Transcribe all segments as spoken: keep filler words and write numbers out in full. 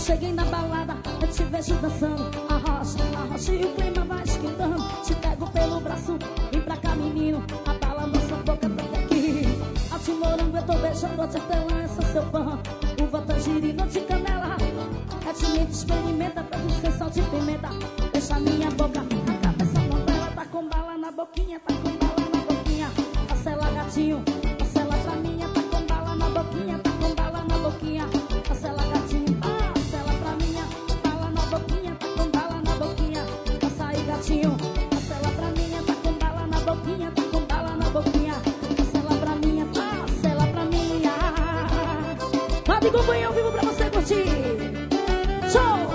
cheguei na balada, eu te vejo dançando. Arrocha, arrocha e o clima vai esquentando. Te pego pelo braço, vem pra cá menino. Abala nossa boca até aqui. A te morango eu tô beijando, a te hortelã, essa seu fã. Uva, tangerina, de canela. É te mente, experimenta, pra você sal de pimenta. Deixa minha boca, a cabeça novela. Tá com bala na boquinha, tá com bala na boquinha. Parcela gatinho, parcela pra minha. Tá com bala na boquinha, tá com bala na boquinha. Parcela gatinho, parcela pra minha. Bala na boquinha, tá com bala na boquinha. Passa aí gatinho, parcela pra minha. Tá com bala na boquinha, tá com bala na boquinha. Parcela pra minha, parcela pra minha. Fábio Companhia ao vivo pra você curtir. Show!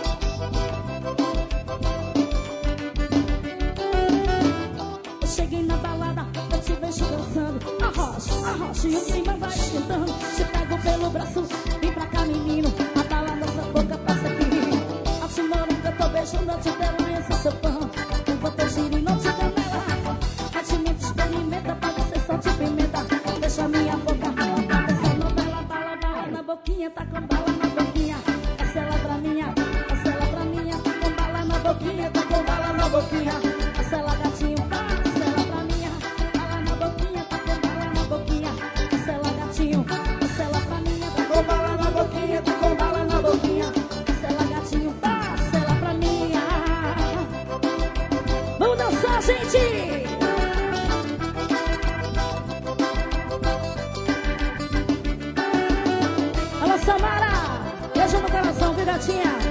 Eu cheguei na balada, eu te vejo dançando. Arrocha, arrocha e o clima vai esquentando. Te pego pelo braço, vem pra cá menino. Abala nossa boca, passa aqui. A te morango eu tô beijando, a te hortelã, esse é seu pão. Uva, tangerina, não te canela. A te mente, experimenta, pra você só te pimenta. Deixa minha boca, a cabeça novela. Bala, bala na boquinha, tá com bala na boquinha. Parcela pra minha, parcela pra minha. Tá com bala na boquinha, tá com bala na boquinha. Parcela gatinho, parcela pra minha. Bala na boquinha, tá com bala na boquinha. Parcela gatinho, parcela pra minha. Tá com bala na boquinha, tá com bala na boquinha. Parcela gatinho, parcela pra minha. Vamos dançar, gente! Alô, Samara! Beijo no coração, viu, gatinha?